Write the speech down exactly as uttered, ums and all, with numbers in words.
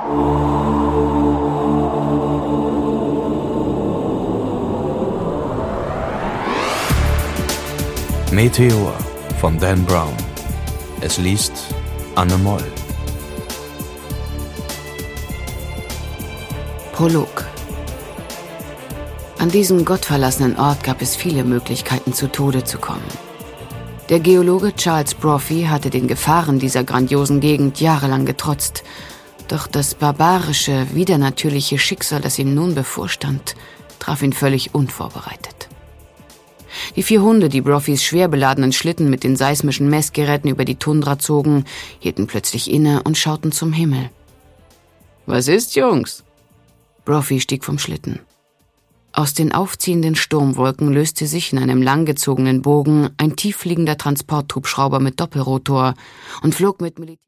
Meteor von Dan Brown. Es liest Anne Moll. Prolog. An diesem gottverlassenen Ort gab es viele Möglichkeiten, zu Tode zu kommen. Der Geologe Charles Brophy hatte den Gefahren dieser grandiosen Gegend jahrelang getrotzt. Doch das barbarische, widernatürliche Schicksal, das ihm nun bevorstand, traf ihn völlig unvorbereitet. Die vier Hunde, die Brophy's schwer beladenen Schlitten mit den seismischen Messgeräten über die Tundra zogen, hielten plötzlich inne und schauten zum Himmel. »Was ist, Jungs?« Brophy stieg vom Schlitten. Aus den aufziehenden Sturmwolken löste sich in einem langgezogenen Bogen ein tieffliegender Transporthubschrauber mit Doppelrotor und flog mit Militär